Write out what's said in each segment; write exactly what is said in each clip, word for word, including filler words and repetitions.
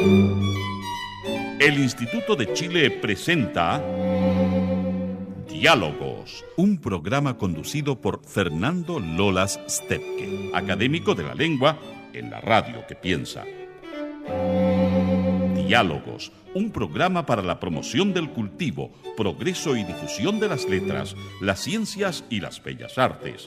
El Instituto de Chile presenta Diálogos, un programa conducido por Fernando Lolas Stepke, académico de la lengua en la radio que piensa. Diálogos, un programa para la promoción del cultivo, progreso y difusión de las letras, las ciencias y las bellas artes.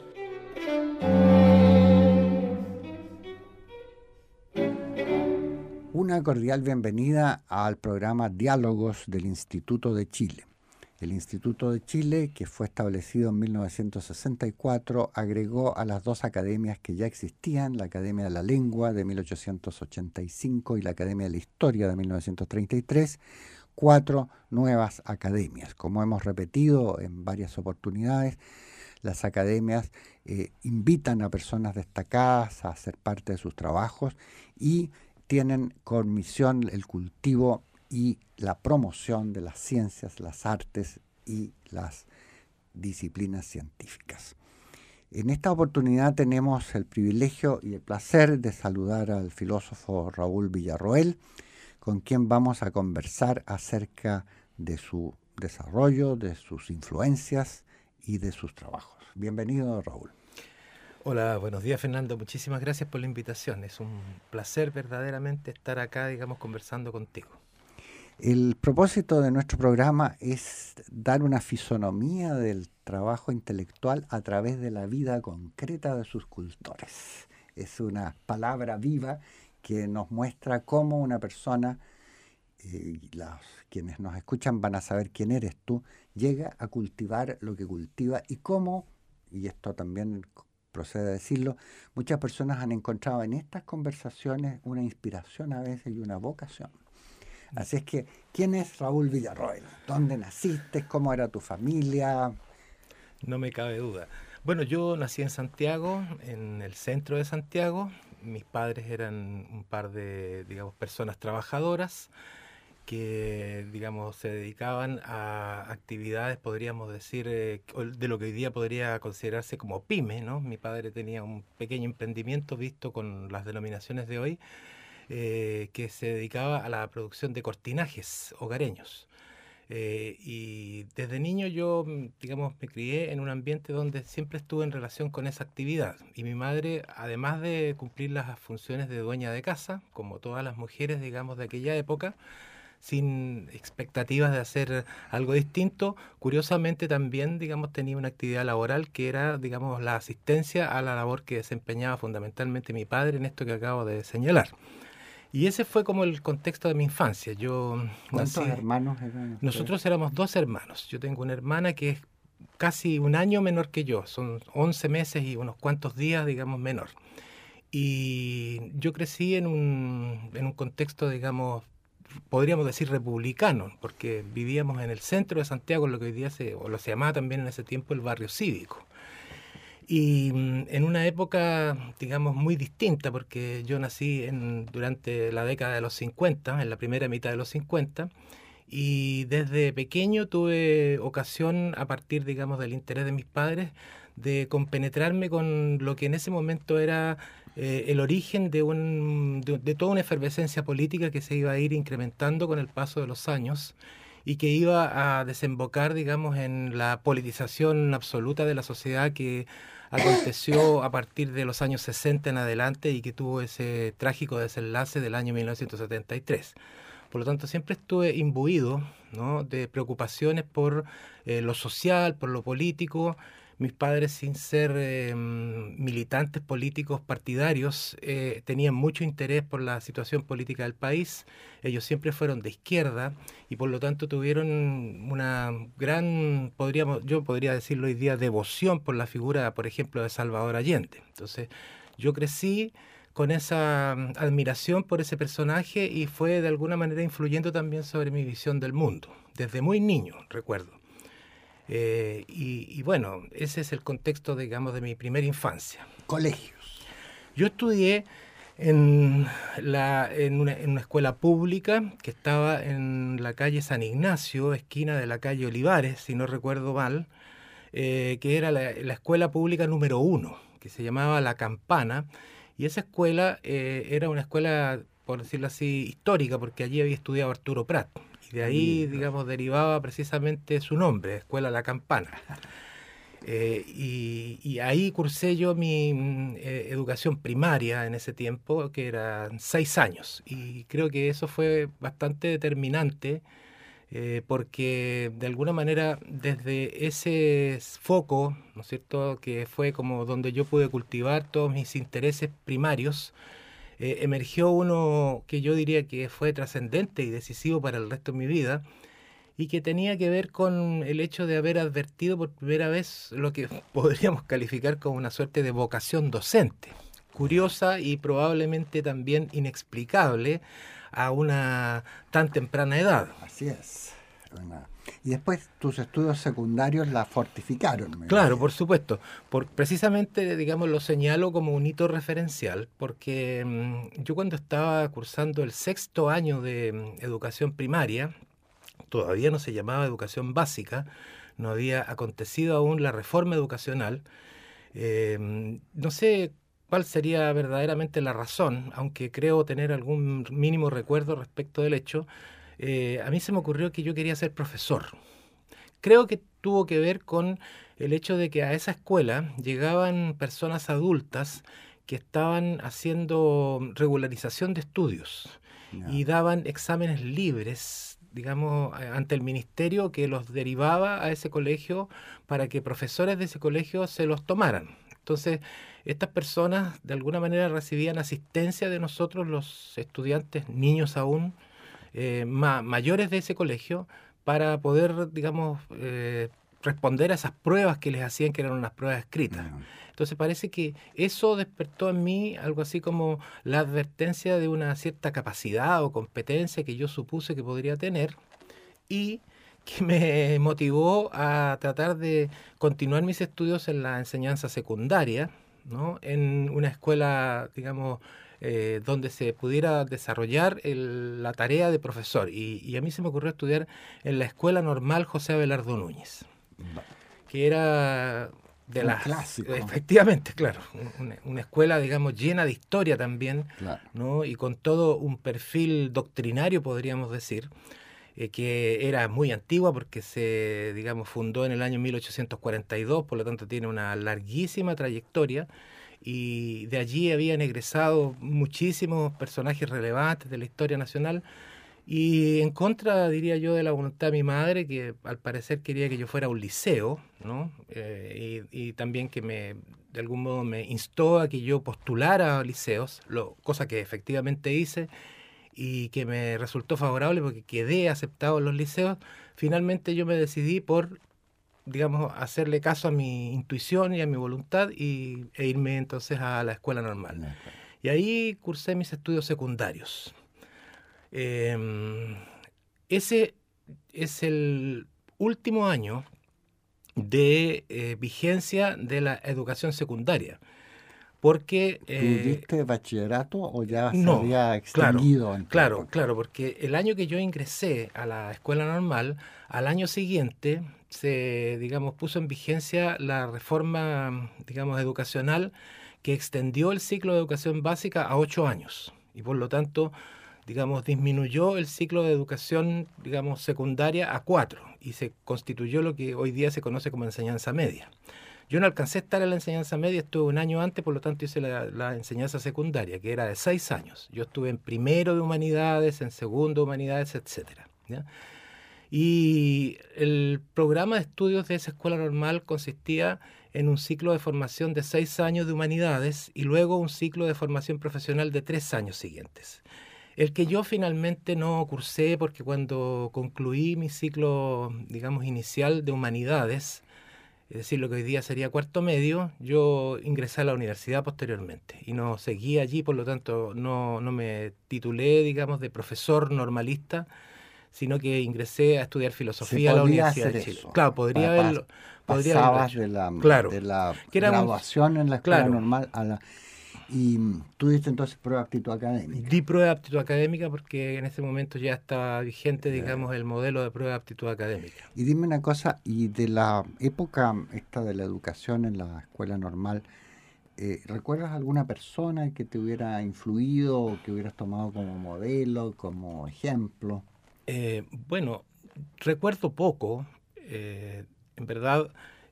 Una cordial bienvenida al programa Diálogos del Instituto de Chile. El Instituto de Chile, que fue establecido en mil novecientos sesenta y cuatro, agregó a las dos academias que ya existían, la Academia de la Lengua de mil ochocientos ochenta y cinco y la Academia de la Historia de mil novecientos treinta y tres, cuatro nuevas academias. Como hemos repetido en varias oportunidades, las academias eh, invitan a personas destacadas a ser parte de sus trabajos y tienen con misión el cultivo y la promoción de las ciencias, las artes y las disciplinas científicas. En esta oportunidad tenemos el privilegio y el placer de saludar al filósofo Raúl Villarroel, con quien vamos a conversar acerca de su desarrollo, de sus influencias y de sus trabajos. Bienvenido, Raúl. Hola, buenos días, Fernando. Muchísimas gracias por la invitación. Es un placer verdaderamente estar acá, digamos, conversando contigo. El propósito de nuestro programa es dar una fisonomía del trabajo intelectual a través de la vida concreta de sus cultores. Es una palabra viva que nos muestra cómo una persona, eh, y los, quienes nos escuchan van a saber quién eres tú, llega a cultivar lo que cultiva y cómo, y esto también procede a decirlo, muchas personas han encontrado en estas conversaciones una inspiración a veces y una vocación. Así es que, ¿quién es Raúl Villarroel? ¿Dónde naciste? ¿Cómo era tu familia? No me cabe duda. Bueno, yo nací en Santiago, en el centro de Santiago. Mis padres eran un par de, digamos, personas trabajadoras que, digamos, se dedicaban a actividades, podríamos decir, eh, de lo que hoy día podría considerarse como pyme, ¿no? Mi padre tenía un pequeño emprendimiento visto con las denominaciones de hoy, eh, que se dedicaba a la producción de cortinajes hogareños. Eh, y desde niño yo, digamos, me crié en un ambiente donde siempre estuve en relación con esa actividad. Y mi madre, además de cumplir las funciones de dueña de casa, como todas las mujeres, digamos, de aquella época, sin expectativas de hacer algo distinto, curiosamente también, digamos, tenía una actividad laboral que era, digamos, la asistencia a la labor que desempeñaba fundamentalmente mi padre en esto que acabo de señalar. Y ese fue como el contexto de mi infancia. Yo ¿Cuántos nací, hermanos eran ustedes? Nosotros éramos dos hermanos. Yo tengo una hermana que es casi un año menor que yo, son once meses y unos cuantos días, digamos, menor. Y yo crecí en un, en un contexto, digamos, podríamos decir republicano, porque vivíamos en el centro de Santiago, lo que hoy día se, o lo se llamaba también en ese tiempo el barrio cívico. Y en una época, digamos, muy distinta, porque yo nací en, durante la década de los cincuenta, en la primera mitad de los cincuenta, y desde pequeño tuve ocasión, a partir, digamos, del interés de mis padres, de compenetrarme con lo que en ese momento era eh, el origen de, un, de, de toda una efervescencia política que se iba a ir incrementando con el paso de los años y que iba a desembocar, digamos, en la politización absoluta de la sociedad que aconteció a partir de los años sesenta en adelante y que tuvo ese trágico desenlace del año mil novecientos setenta y tres. Por lo tanto, siempre estuve imbuido, ¿no?, de preocupaciones por eh, lo social, por lo político. Mis padres, sin ser eh, militantes políticos partidarios, eh, tenían mucho interés por la situación política del país. Ellos siempre fueron de izquierda y por lo tanto tuvieron una gran, podríamos, yo podría decirlo hoy día, devoción por la figura, por ejemplo, de Salvador Allende. Entonces, yo crecí con esa admiración por ese personaje y fue de alguna manera influyendo también sobre mi visión del mundo, desde muy niño, recuerdo. Eh, y, y bueno, ese es el contexto, digamos, de mi primera infancia. Colegios. Yo estudié en, la, en, una, en una escuela pública que estaba en la calle San Ignacio, esquina de la calle Olivares, si no recuerdo mal, eh, que era la, la escuela pública número uno, que se llamaba La Campana, Y esa escuela eh, era una escuela, por decirlo así, histórica, porque allí había estudiado Arturo Prat. Y de ahí, digamos, derivaba precisamente su nombre, Escuela La Campana. Eh, y, y ahí cursé yo mi eh, educación primaria en ese tiempo, que eran seis años. Y creo que eso fue bastante determinante, eh, porque de alguna manera desde ese foco, ¿no es cierto?, que fue como donde yo pude cultivar todos mis intereses primarios, eh, emergió uno que yo diría que fue trascendente y decisivo para el resto de mi vida, y que tenía que ver con el hecho de haber advertido por primera vez lo que podríamos calificar como una suerte de vocación docente, curiosa y probablemente también inexplicable a una tan temprana edad. Así es. Bueno, y después tus estudios secundarios la fortificaron. Claro, por supuesto. Por, precisamente, digamos, lo señalo como un hito referencial, porque mmm, yo cuando estaba cursando el sexto año de mmm, educación primaria, todavía no se llamaba educación básica, no había acontecido aún la reforma educacional. Eh, no sé cuál sería verdaderamente la razón, aunque creo tener algún mínimo recuerdo respecto del hecho. Eh, a mí se me ocurrió que yo quería ser profesor. Creo que tuvo que ver con el hecho de que a esa escuela llegaban personas adultas que estaban haciendo regularización de estudios no. y daban exámenes libres, digamos, ante el ministerio, que los derivaba a ese colegio para que profesores de ese colegio se los tomaran. Entonces, estas personas de alguna manera recibían asistencia de nosotros, los estudiantes, niños aún, eh, ma mayores de ese colegio, para poder, digamos, eh, responder a esas pruebas que les hacían, que eran unas pruebas escritas. Entonces parece que eso despertó en mí algo así como la advertencia de una cierta capacidad o competencia que yo supuse que podría tener, y que me motivó a tratar de continuar mis estudios en la enseñanza secundaria, ¿no?, en una escuela, digamos, eh, donde se pudiera desarrollar el, la tarea de profesor. Y, y a mí se me ocurrió estudiar en la Escuela Normal José Abelardo Núñez, que era de un las... clásico. Efectivamente, claro, una, una escuela, digamos, llena de historia también, claro. ¿no?, y con todo un perfil doctrinario, podríamos decir, eh, que era muy antigua porque se, digamos, fundó en el año mil ochocientos cuarenta y dos, por lo tanto tiene una larguísima trayectoria, y de allí habían egresado muchísimos personajes relevantes de la historia nacional, y en contra, diría yo, de la voluntad de mi madre, que al parecer quería que yo fuera a un liceo, ¿no? Eh, y, y también que me, de algún modo me instó a que yo postulara a liceos, lo, cosa que efectivamente hice, y que me resultó favorable porque quedé aceptado en los liceos. Finalmente yo me decidí por, digamos, hacerle caso a mi intuición y a mi voluntad, y, e irme entonces a la escuela normal. No, claro. Y ahí cursé mis estudios secundarios. Eh, ese es el último año de eh, vigencia de la educación secundaria. Porque, eh, ¿Tuviste bachillerato o ya se no, había extinguido? Claro, claro, claro, porque el año que yo ingresé a la escuela normal, al año siguiente se, digamos, puso en vigencia la reforma, digamos, educacional, que extendió el ciclo de educación básica a ocho años. Y por lo tanto, digamos, disminuyó el ciclo de educación, digamos, secundaria a cuatro, y se constituyó lo que hoy día se conoce como enseñanza media. Yo no alcancé a estar en la enseñanza media, estuve un año antes, por lo tanto hice la, la enseñanza secundaria, que era de seis años. Yo estuve en primero de humanidades, en segundo de humanidades, etcétera, ¿ya? Y el programa de estudios de esa escuela normal consistía en un ciclo de formación de seis años de humanidades y luego un ciclo de formación profesional de tres años siguientes. El que yo finalmente no cursé, porque cuando concluí mi ciclo, digamos, inicial de humanidades, es decir, lo que hoy día sería cuarto medio, yo ingresé a la universidad posteriormente y no seguí allí, por lo tanto no, no me titulé, digamos, de profesor normalista, sino que ingresé a estudiar filosofía a la Universidad de Chile. Eso. Claro, podría pa, haberlo. Podría pasabas haberlo de la, claro. de la que era graduación un, en la escuela claro. normal a la... Y tú diste entonces prueba de aptitud académica. Di prueba de aptitud académica porque en ese momento ya estaba vigente, digamos, el modelo de prueba de aptitud académica. Y dime una cosa, y de la época esta de la educación en la escuela normal, Eh, ¿Recuerdas alguna persona que te hubiera influido o que hubieras tomado como modelo, como ejemplo? Eh, bueno, recuerdo poco, eh, en verdad.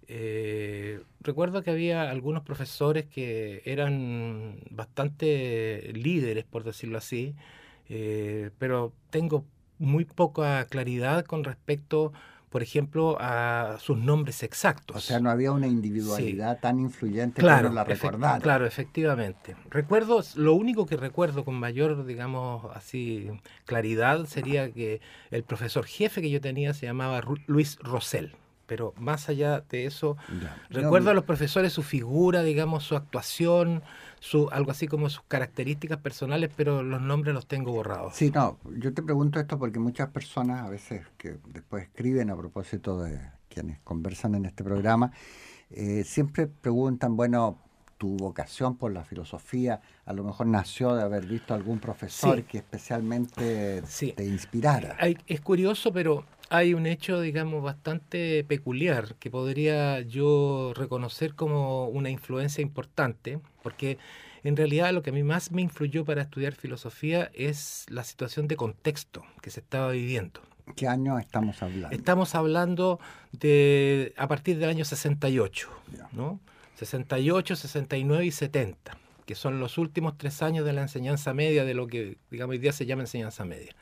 Eh, recuerdo que había algunos profesores que eran bastante líderes, por decirlo así, eh, pero tengo muy poca claridad con respecto, por ejemplo, a sus nombres O sea, exactos. no había una Sí, individualidad tan influyente que uno claro, la efec- recordara. claro, efectivamente. Recuerdo, lo único que recuerdo con mayor, digamos, así, claridad sería que el profesor jefe que yo tenía se llamaba Ru- Luis Rosell. Pero más allá de eso, Ya. Yo, recuerdo a los profesores su figura, digamos, su actuación, su, algo así como sus características personales, pero los nombres los tengo borrados. sí, no, yo te pregunto esto porque muchas personas a veces que después escriben a propósito de quienes conversan en este programa, eh, siempre preguntan, bueno, tu vocación por la filosofía a lo mejor nació de haber visto algún profesor Sí, que especialmente sí. te inspirara. Hay- es curioso, pero hay un hecho, digamos, bastante peculiar que podría yo reconocer como una influencia importante, porque en realidad lo que a mí más me influyó para estudiar filosofía es la situación de contexto que se estaba viviendo. ¿Qué año estamos hablando? Estamos hablando de a partir del año sesenta y ocho, Ya. ¿no? sesenta y ocho, sesenta y nueve y setenta, que son los últimos tres años de la enseñanza media, de lo que, digamos, hoy día se llama enseñanza media.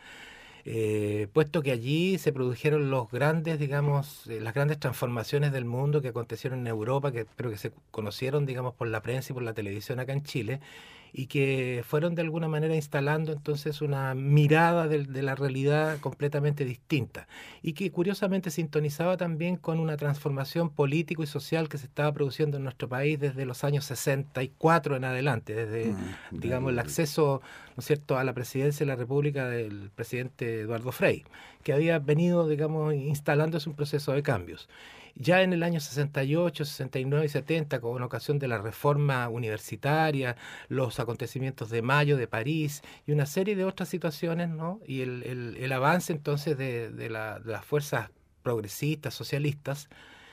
Eh, puesto que allí se produjeron los grandes, digamos, eh, las grandes transformaciones del mundo que acontecieron en Europa, que, pero que se conocieron, digamos, por la prensa y por la televisión acá en Chile, y que fueron de alguna manera instalando entonces una mirada de, de la realidad completamente distinta, y que curiosamente sintonizaba también con una transformación político y social que se estaba produciendo en nuestro país desde los años sesenta y cuatro en adelante, desde, Mm, digamos, el del- acceso, ¿no es cierto?, a la presidencia de la República del presidente Eduardo Frei, que había venido, digamos, instalándose un proceso de cambios. Ya en el año sesenta y ocho, sesenta y nueve y setenta, con ocasión de la reforma universitaria, los acontecimientos de Mayo de París y una serie de otras situaciones, ¿no? Y el, el- el avance entonces de, de la- de las fuerzas progresistas, socialistas,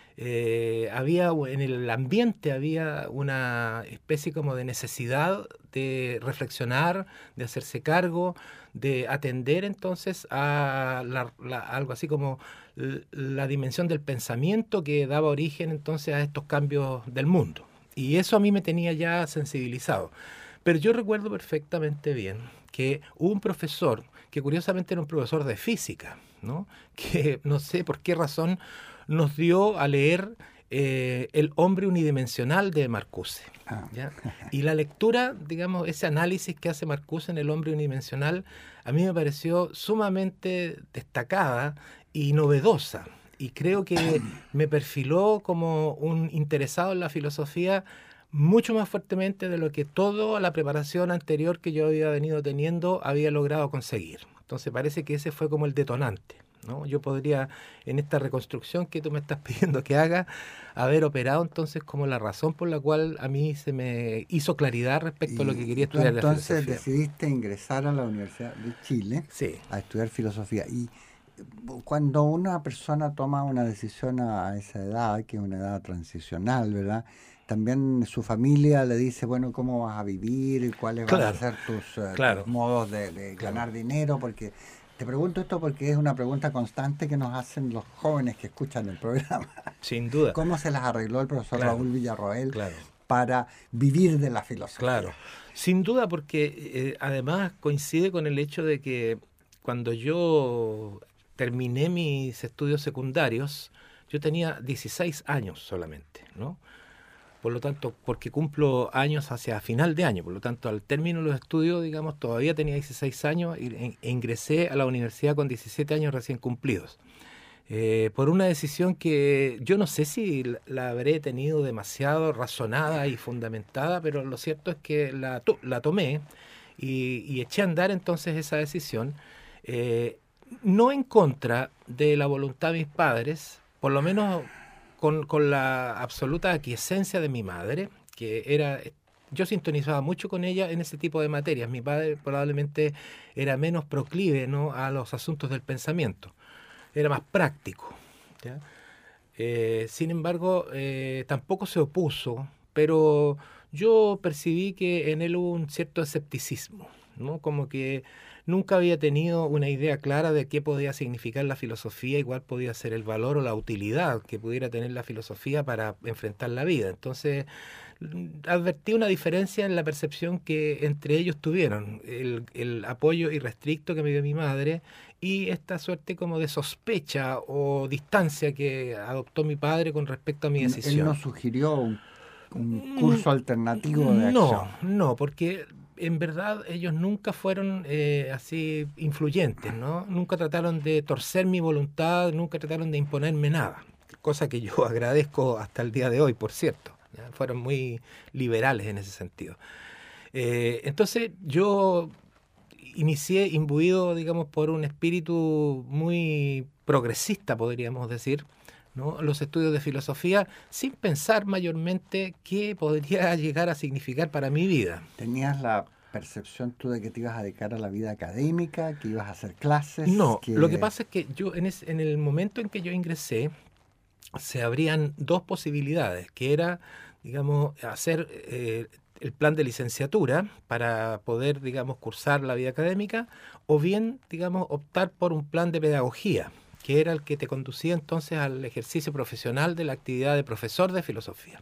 eh, había u- en el ambiente había una especie como de necesidad de reflexionar, de hacerse cargo, de atender entonces a la- la- algo así como l- la dimensión del pensamiento que daba origen entonces a estos cambios del mundo. Y eso a mí me tenía ya sensibilizado. Pero yo recuerdo perfectamente bien que hubo un profesor, que curiosamente era un profesor de física, ¿no? Que no sé por qué razón nos dio a leer eh, El hombre unidimensional de Marcuse. ah, ¿Ya? Y la lectura, digamos, ese análisis que hace Marcuse en El hombre unidimensional, a mí me pareció sumamente destacada y novedosa. Y creo que me perfiló como un interesado en la filosofía mucho más fuertemente de lo que toda la preparación anterior que yo había venido teniendo había logrado conseguir. Entonces parece que ese fue como el detonante, ¿no? Yo podría, en esta reconstrucción que tú me estás pidiendo que haga, haber operado entonces como la razón por la cual a mí se me hizo claridad respecto a lo que y, y quería tú estudiar la entonces filosofía. decidiste ingresar a la Universidad de Chile Sí, a estudiar filosofía. Y eh, cuando una persona toma una decisión a, a esa edad, que es una edad transicional, ¿verdad? También su familia le dice, bueno, ¿cómo vas a vivir? ¿Cuáles van a claro, ser tus, eh, tus claro, modos de, de claro, ganar dinero? Porque te pregunto esto porque es una pregunta constante que nos hacen los jóvenes que escuchan el programa. sin duda, ¿Cómo se las arregló el profesor claro, Raúl Villarroel claro. para vivir de la filosofía? Claro, sin duda porque eh, además coincide con el hecho de que cuando yo terminé mis estudios secundarios, yo tenía dieciséis años solamente, ¿no? Por lo tanto, porque cumplo años hacia final de año, por lo tanto, al término de los estudios, digamos, todavía tenía dieciséis años y- e, e ingresé a la universidad con diecisiete años recién cumplidos. Eh, por una decisión que yo no sé si la, la habré tenido demasiado razonada y fundamentada, pero lo cierto es que la, to- la tomé y, y eché a andar entonces esa decisión, eh, no en contra de la voluntad de mis padres, por lo menos con, con la absoluta aquiescencia de mi madre, que era... Yo sintonizaba mucho con ella en ese tipo de materias. Mi padre probablemente era menos proclive, ¿no?, a los asuntos del pensamiento, era más práctico, ¿ya? Eh, sin embargo, eh, tampoco se opuso, pero yo percibí que en él hubo un cierto escepticismo, ¿no? Como que nunca había tenido una idea clara de qué podía significar la filosofía y cuál podía ser el valor o la utilidad que pudiera tener la filosofía para enfrentar la vida. Entonces, advertí una diferencia en la percepción que entre ellos tuvieron, el, el apoyo irrestricto que me dio mi madre y esta suerte como de sospecha o distancia que adoptó mi padre con respecto a mi decisión. ¿Él no sugirió un, un curso alternativo de no, acción? No, porque en verdad ellos nunca fueron eh, así influyentes, ¿no? Nunca trataron de torcer mi voluntad, nunca trataron de imponerme nada, cosa que yo agradezco hasta el día de hoy, por cierto. ¿Ya? Fueron muy liberales en ese sentido. Eh, entonces yo inicié imbuido, digamos, por un espíritu muy progresista, podríamos decir, ¿no? Los estudios de filosofía, sin pensar mayormente qué podría llegar a significar para mi vida. ¿Tenías la percepción tú de que te ibas a dedicar a la vida académica, que ibas a hacer clases? No, que... lo que pasa es que yo en, es, en el momento en que yo ingresé, se abrían dos posibilidades, que era, digamos, hacer eh, el plan de licenciatura para poder, digamos, cursar la vida académica, o bien, digamos, optar por un plan de pedagogía, que era el que te conducía entonces al ejercicio profesional de la actividad de profesor de filosofía.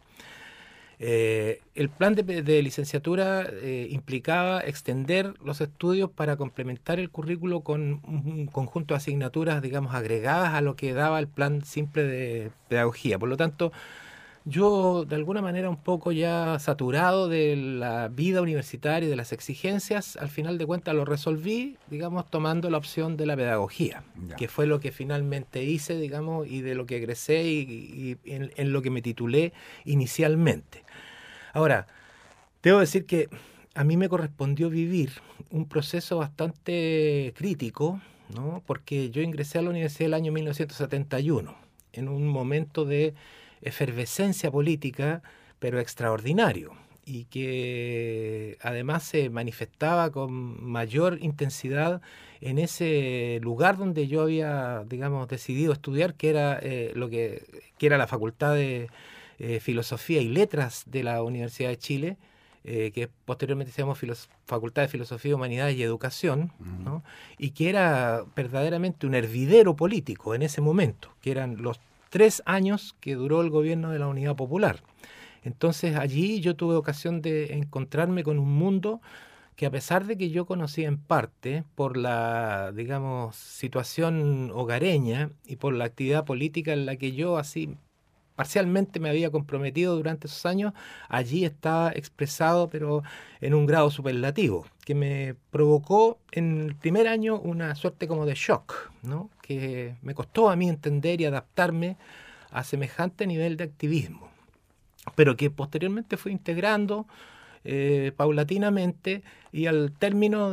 Eh, el plan de, de licenciatura eh, implicaba extender los estudios para complementar el currículo con un conjunto de asignaturas, digamos, agregadas a lo que daba el plan simple de pedagogía. Por lo tanto, yo de alguna manera un poco ya saturado de la vida universitaria y de las exigencias, al final de cuentas lo resolví, digamos, tomando la opción de la pedagogía, ya. Que fue lo que finalmente hice, digamos, y de lo que egresé y, y en, en lo que me titulé inicialmente. Ahora, debo decir que a mí me correspondió vivir un proceso bastante crítico, ¿no? Porque yo ingresé a la universidad el año mil novecientos setenta y uno, en un momento de efervescencia política, pero extraordinario, y que además se manifestaba con mayor intensidad en ese lugar donde yo había, digamos, decidido estudiar, que era eh, lo que, que era la Facultad de eh, Filosofía y Letras de la Universidad de Chile, eh, que posteriormente se llamó Filos- Facultad de Filosofía, Humanidades y Educación, uh-huh. ¿no? Y que era verdaderamente un hervidero político en ese momento, que eran los tres años que duró el gobierno de la Unidad Popular. Entonces allí yo tuve ocasión de encontrarme con un mundo que, a pesar de que yo conocía en parte por la, digamos, situación hogareña y por la actividad política en la que yo así parcialmente me había comprometido durante esos años, allí estaba expresado, pero en un grado superlativo, que me provocó en el primer año una suerte como de shock, ¿no? Que me costó a mí entender y adaptarme a semejante nivel de activismo, pero que posteriormente fui integrando eh, paulatinamente, y al término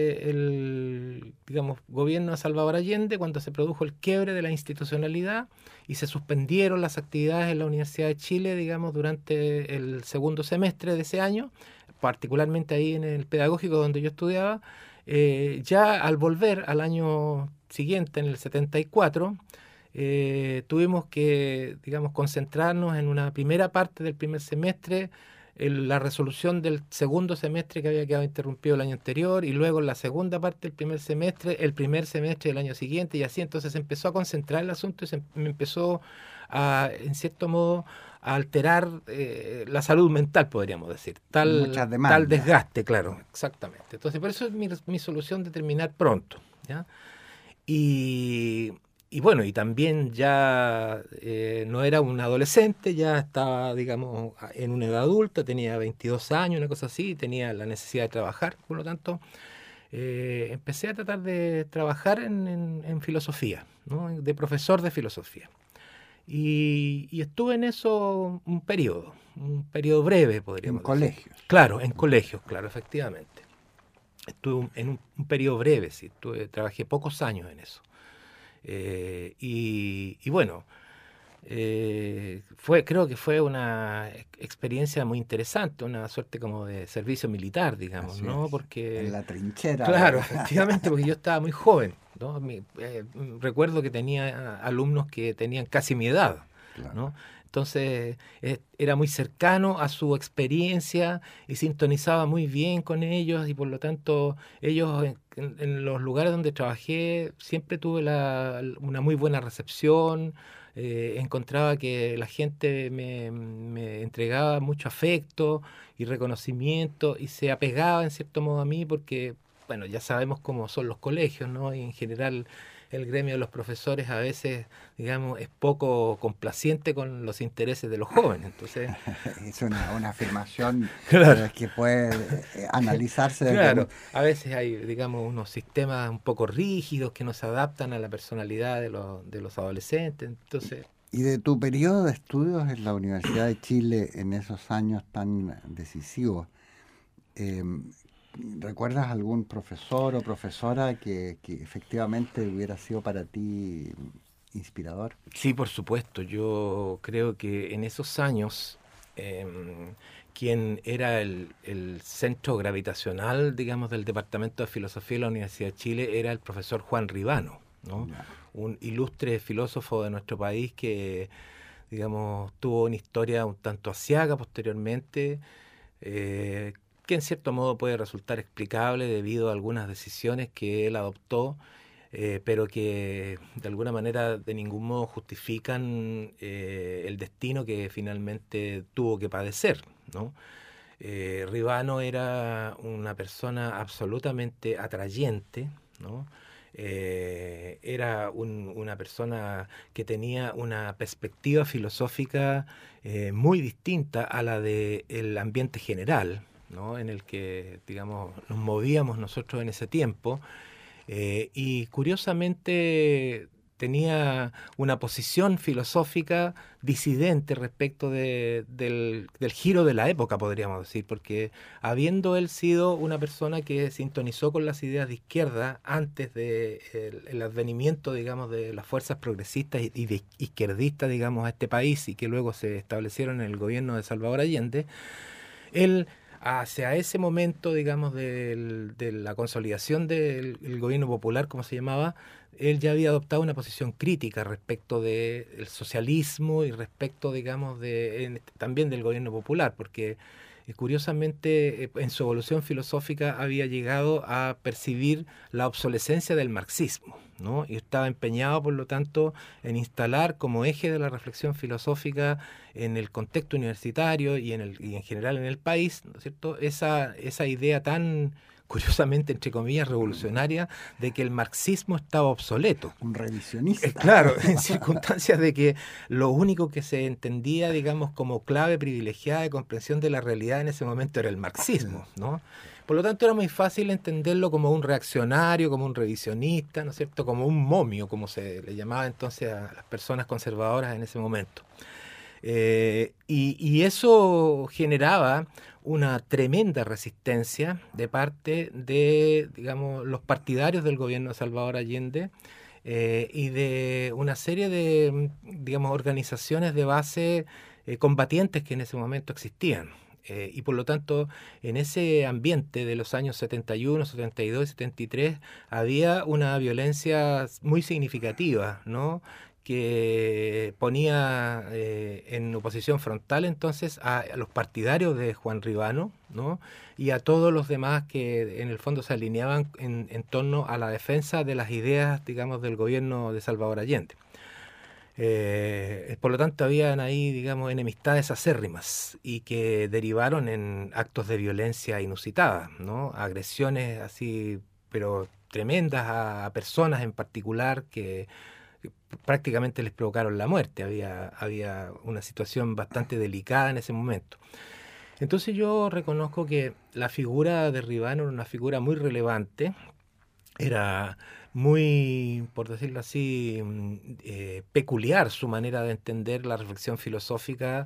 del, digamos, gobierno de Salvador Allende, cuando se produjo el quiebre de la institucionalidad y se suspendieron las actividades en la Universidad de Chile, digamos, durante el segundo semestre de ese año, particularmente ahí en el pedagógico donde yo estudiaba, eh, ya al volver al año siguiente, en el setenta y cuatro, eh, tuvimos que, digamos, concentrarnos en una primera parte del primer semestre, el, la resolución del segundo semestre que había quedado interrumpido el año anterior, y luego la segunda parte del primer semestre, el primer semestre del año siguiente, y así. Entonces se empezó a concentrar el asunto y se me empezó a, en cierto modo, a alterar eh, la salud mental, podríamos decir, tal, tal desgaste, claro, exactamente. Entonces por eso es mi, mi solución de terminar pronto, ¿ya? Y... Y bueno, y también ya eh, no era un adolescente, ya estaba, digamos, en una edad adulta, tenía veintidós años, una cosa así, tenía la necesidad de trabajar. Por lo tanto, eh, empecé a tratar de trabajar en, en, en filosofía, ¿no? De profesor de filosofía. Y, y estuve en eso un periodo, un periodo breve, podríamos decir. ¿En colegios? Claro, en colegios, claro, efectivamente. Estuve en un, un periodo breve, sí, estuve, trabajé pocos años en eso. Eh, y, y bueno, eh, fue, creo que fue una experiencia muy interesante, una suerte como de servicio militar, digamos, Así ¿no? Es. Porque en la trinchera. Claro, efectivamente, porque yo estaba muy joven, ¿no? Mi, eh, recuerdo que tenía alumnos que tenían casi mi edad, claro. ¿no? Entonces eh, era muy cercano a su experiencia y sintonizaba muy bien con ellos, y por lo tanto ellos en, en- en los lugares donde trabajé siempre tuve la- una muy buena recepción. Eh, encontraba que la gente me, me entregaba mucho afecto y reconocimiento y se apegaba en cierto modo a mí porque, bueno, ya sabemos cómo son los colegios, ¿no? Y en general el gremio de los profesores a veces, digamos, es poco complaciente con los intereses de los jóvenes. Entonces, Es una, una afirmación claro, eh, que puede eh, analizarse desde claro, un... a veces hay, digamos, unos sistemas un poco rígidos que no se adaptan a la personalidad de los, de los adolescentes. Entonces, Y de tu periodo de estudios en la Universidad de Chile en esos años tan decisivos, eh, ¿recuerdas algún profesor o profesora que, que efectivamente hubiera sido para ti inspirador? sí, por supuesto. Yo creo que en esos años, eh, quien era el, el centro gravitacional, digamos, del Departamento de Filosofía de la Universidad de Chile era el profesor Juan Ribano, ¿no? Ya. Un ilustre filósofo de nuestro país que, digamos, tuvo una historia un tanto aciaga posteriormente, eh, que en cierto modo puede resultar explicable debido a algunas decisiones que él adoptó, eh, pero que de alguna manera de ningún modo justifican eh, el destino que finalmente tuvo que padecer, ¿no? Eh, Ribano era una persona absolutamente atrayente, ¿no? Eh, era un- una persona que tenía una perspectiva filosófica eh, muy distinta a la del ambiente general, ¿no? En el que, digamos, nos movíamos nosotros en ese tiempo. Eh, y curiosamente tenía una posición filosófica disidente respecto de- del, del giro de la época, podríamos decir, porque habiendo él sido una persona que sintonizó con las ideas de izquierda antes del de el advenimiento, digamos, de las fuerzas progresistas y y de izquierdistas, digamos, a este país, y que luego se establecieron en el gobierno de Salvador Allende, él, hacia ese momento, digamos, del- de la consolidación del el gobierno popular, como se llamaba, él ya había adoptado una posición crítica respecto del socialismo y respecto, digamos, de, en- también del gobierno popular, porque eh, curiosamente eh, en su evolución filosófica había llegado a percibir la obsolescencia del marxismo, ¿no? Y estaba empeñado, por lo tanto, en instalar como eje de la reflexión filosófica en el contexto universitario y en, el, y en general en el país, ¿no es cierto? Esa, esa idea tan curiosamente, entre comillas, revolucionaria de que el marxismo estaba obsoleto. Un Eh, revisionista. Claro, en circunstancias de que lo único que se entendía, digamos, como clave privilegiada de comprensión de la realidad en ese momento era el marxismo, ¿no? Por lo tanto, era muy fácil entenderlo como un reaccionario, como un revisionista, ¿no es cierto? Como un momio, como se le llamaba entonces a las personas conservadoras en ese momento. Eh, y, y eso generaba una tremenda resistencia de parte de, digamos, los partidarios del gobierno de Salvador Allende, eh, y de una serie de, digamos, organizaciones de base eh, combatientes que en ese momento existían. Eh, y por lo tanto, en ese ambiente de los años setenta y uno, setenta y dos y setenta y tres había una violencia muy significativa, ¿no? Que ponía eh, en oposición frontal entonces a, a los partidarios de Juan Ribano, ¿no? Y a todos los demás que en el fondo se alineaban en, en torno a la defensa de las ideas, digamos, del gobierno de Salvador Allende. Eh, por lo tanto, habían ahí, digamos, enemistades acérrimas y que derivaron en actos de violencia inusitada, ¿no? Agresiones así, pero tremendas a, a personas en particular que prácticamente les provocaron la muerte. Había, había una situación bastante delicada en ese momento. Entonces yo reconozco que la figura de Ribano era una figura muy relevante, era muy, por decirlo así, mm, eh, peculiar su manera de entender la reflexión filosófica,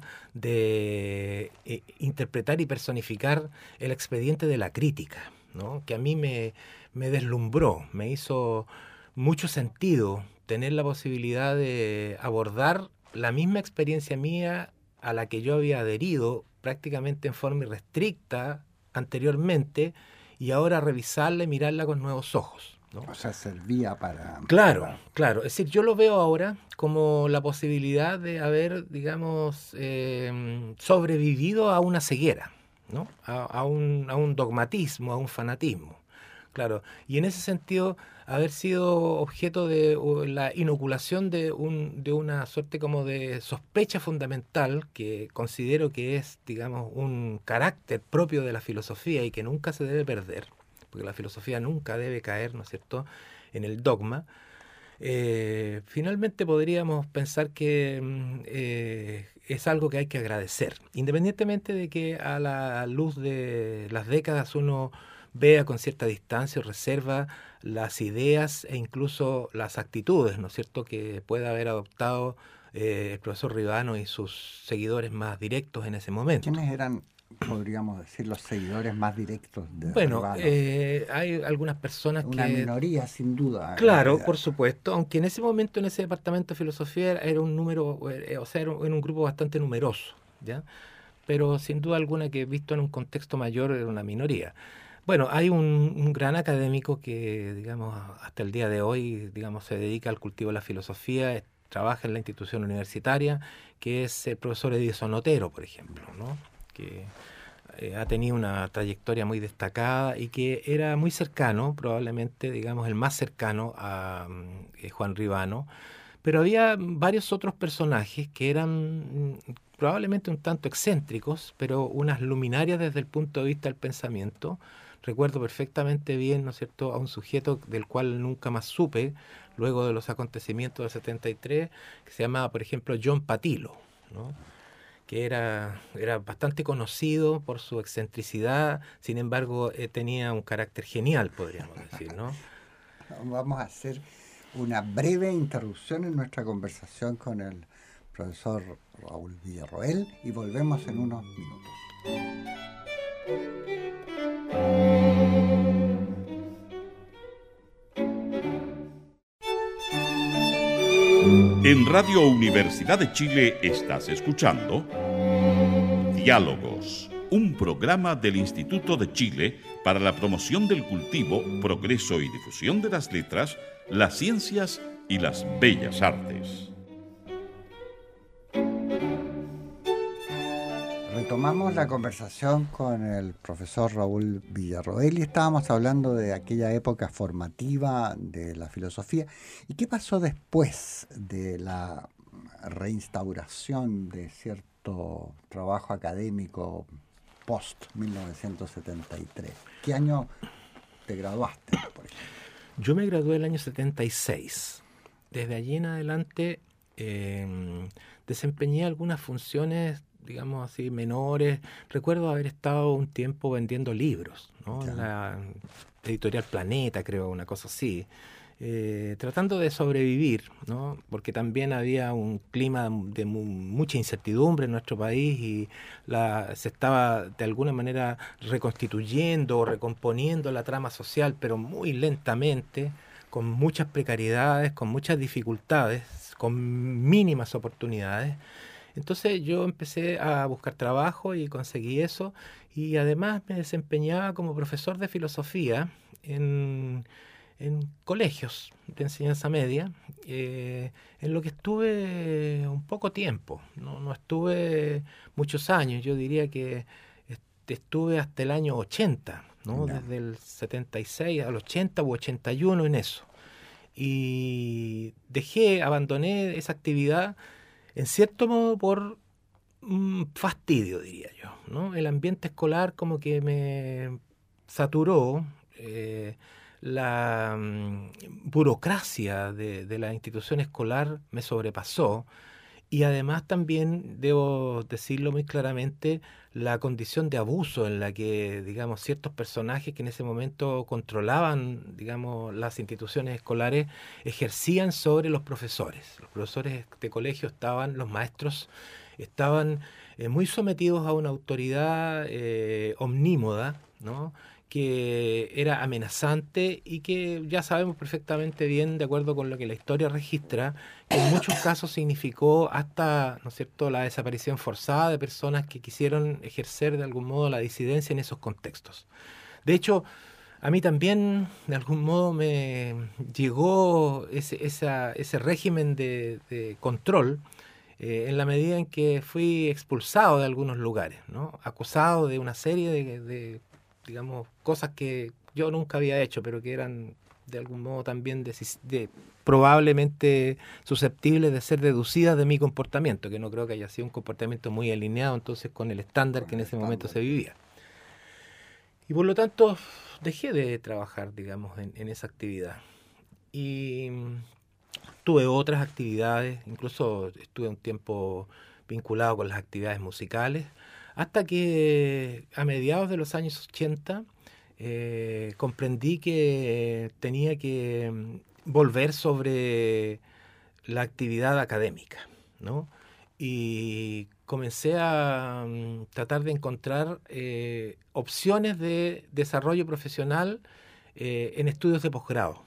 de eh, interpretar y personificar el expediente de la crítica, ¿no? Que a mí me, me deslumbró, me hizo mucho sentido tener la posibilidad de abordar la misma experiencia mía a la que yo había adherido prácticamente en forma irrestricta anteriormente, y ahora revisarla y mirarla con nuevos ojos, ¿no? O sea, servía para... Claro, para... claro. Es decir, yo lo veo ahora como la posibilidad de haber, digamos, eh, sobrevivido a una ceguera, ¿no? A, a, un, a un dogmatismo, a un fanatismo. Claro, y en ese sentido, haber sido objeto de uh, la inoculación de, un, de una suerte como de sospecha fundamental, que considero que es, digamos, un carácter propio de la filosofía y que nunca se debe perder, porque la filosofía nunca debe caer, ¿no es cierto?, en el dogma. Eh, finalmente podríamos pensar que eh, es algo que hay que agradecer, independientemente de que a la luz de las décadas uno vea con cierta distancia o reserva las ideas e incluso las actitudes, ¿no es cierto?, que pueda haber adoptado eh, el profesor Ribano y sus seguidores más directos en ese momento. ¿Quiénes eran, podríamos decir, los seguidores más directos de Bueno, Ribano? eh, hay algunas personas Una que... Una minoría, sin duda. Claro, por supuesto, aunque en ese momento en ese departamento de filosofía era, era un número, eh, o sea, era un, era un grupo bastante numeroso, ¿ya? Pero sin duda alguna que visto en un contexto mayor era una minoría. Bueno, hay un, un gran académico que, digamos, hasta el día de hoy, digamos, se dedica al cultivo de la filosofía, trabaja en la institución universitaria, que es el profesor Edison Otero, por ejemplo, ¿no? Que eh, ha tenido una trayectoria muy destacada y que era muy cercano, probablemente, digamos, el más cercano a eh, Juan Ribano, pero había varios otros personajes que eran mm, probablemente un tanto excéntricos, pero unas luminarias desde el punto de vista del pensamiento. Recuerdo perfectamente bien, ¿no es cierto?, a un sujeto del cual nunca más supe, luego de los acontecimientos del setenta y tres, que se llamaba, por ejemplo, John Patilo, ¿no?, que era, era bastante conocido por su excentricidad, sin embargo, eh, tenía un carácter genial, podríamos decir, ¿no? Vamos a hacer una breve interrupción en nuestra conversación con el profesor Raúl Villarroel y volvemos en unos minutos. En Radio Universidad de Chile estás escuchando Diálogos, un programa del Instituto de Chile para la promoción del cultivo, progreso y difusión de las letras, las ciencias y las bellas artes. Retomamos la conversación con el profesor Raúl Villarroel y estábamos hablando de aquella época formativa de la filosofía. ¿Y qué pasó después de la reinstauración de cierto trabajo académico post mil novecientos setenta y tres? ¿Qué año te graduaste, por ejemplo? Yo me gradué el año setenta y seis. Desde allí en adelante eh, desempeñé algunas funciones, digamos así, menores. Recuerdo haber estado un tiempo vendiendo libros, ¿no? En la editorial Planeta, creo, una cosa así, eh, tratando de sobrevivir, ¿no? Porque también había un clima de mu mucha incertidumbre en nuestro país y la, se estaba de alguna manera reconstituyendo o recomponiendo la trama social, pero muy lentamente, con muchas precariedades, con muchas dificultades, con mínimas oportunidades. Entonces yo empecé a buscar trabajo y conseguí eso, y además me desempeñaba como profesor de filosofía en, en colegios de enseñanza media, eh, en lo que estuve un poco tiempo, no, no estuve muchos años, yo diría que estuve hasta el año ochenta, ¿no? No. Desde el setenta y seis al ochenta u ochenta y uno en eso. Y dejé, abandoné esa actividad en cierto modo por un fastidio, diría yo, ¿no? El ambiente escolar como que me saturó, eh, la um, burocracia de, de la institución escolar me sobrepasó, y además también, debo decirlo muy claramente, la condición de abuso en la que, digamos, ciertos personajes que en ese momento controlaban, digamos, las instituciones escolares, ejercían sobre los profesores. Los profesores de colegio estaban, los maestros, estaban eh, muy sometidos a una autoridad eh, omnímoda, ¿no?, que era amenazante y que ya sabemos perfectamente bien, de acuerdo con lo que la historia registra, que en muchos casos significó hasta, ¿no es cierto?, la desaparición forzada de personas que quisieron ejercer de algún modo la disidencia en esos contextos. De hecho, a mí también, de algún modo, me llegó ese, esa, ese régimen de, de control eh, en la medida en que fui expulsado de algunos lugares, ¿no? Acusado de una serie de, de, digamos, cosas que yo nunca había hecho, pero que eran de algún modo también de, de, probablemente susceptibles de ser deducidas de mi comportamiento, que no creo que haya sido un comportamiento muy alineado entonces con el estándar con que en ese estándar. momento se vivía. Y por lo tanto dejé de trabajar, digamos, en, en esa actividad. Y tuve otras actividades, incluso estuve un tiempo vinculado con las actividades musicales, hasta que a mediados de los años ochenta eh, comprendí que tenía que volver sobre la actividad académica, ¿no? Y comencé a um, tratar de encontrar eh, opciones de desarrollo profesional eh, en estudios de posgrado.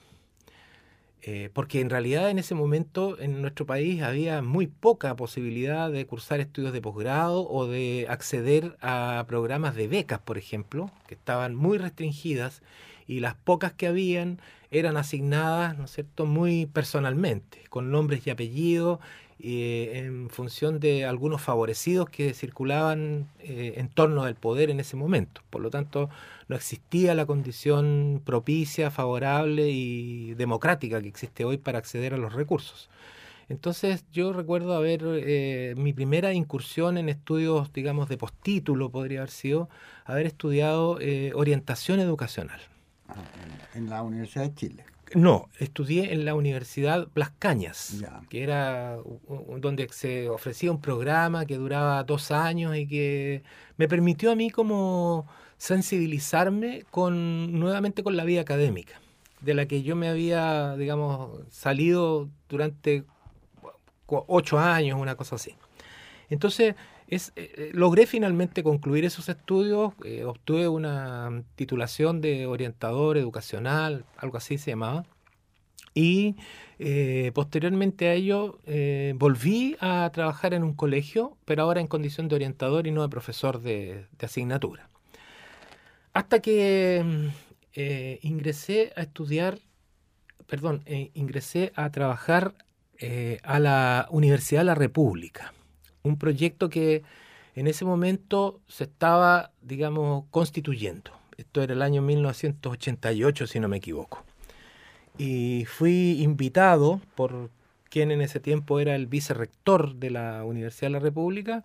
Eh, porque en realidad en ese momento en nuestro país había muy poca posibilidad de cursar estudios de posgrado o de acceder a programas de becas, por ejemplo, que estaban muy restringidas, y las pocas que habían eran asignadas, ¿no es cierto?, muy personalmente, con nombres y apellidos, eh, en función de algunos favorecidos que circulaban eh, en torno del poder en ese momento. Por lo tanto, no existía la condición propicia, favorable y democrática que existe hoy para acceder a los recursos. Entonces yo recuerdo haber, eh, mi primera incursión en estudios, digamos, de postítulo podría haber sido, haber estudiado eh, orientación educacional. Ah, en, en la Universidad de Chile. No, estudié en la Universidad Blas Cañas, Ya. que era uh, donde se ofrecía un programa que duraba dos años y que me permitió a mí como sensibilizarme con nuevamente con la vida académica, de la que yo me había, digamos, salido durante ocho años, una cosa así. Entonces, es, eh, logré finalmente concluir esos estudios, eh, obtuve una titulación de orientador educacional, algo así se llamaba, y eh, posteriormente a ello eh, volví a trabajar en un colegio, pero ahora en condición de orientador y no de profesor de, de asignatura. Hasta que eh, ingresé a estudiar, perdón, eh, ingresé a trabajar eh, a la Universidad de la República. Un proyecto que en ese momento se estaba, digamos, constituyendo. Esto era el año mil novecientos ochenta y ocho, si no me equivoco. Y fui invitado por quien en ese tiempo era el vicerrector de la Universidad de la República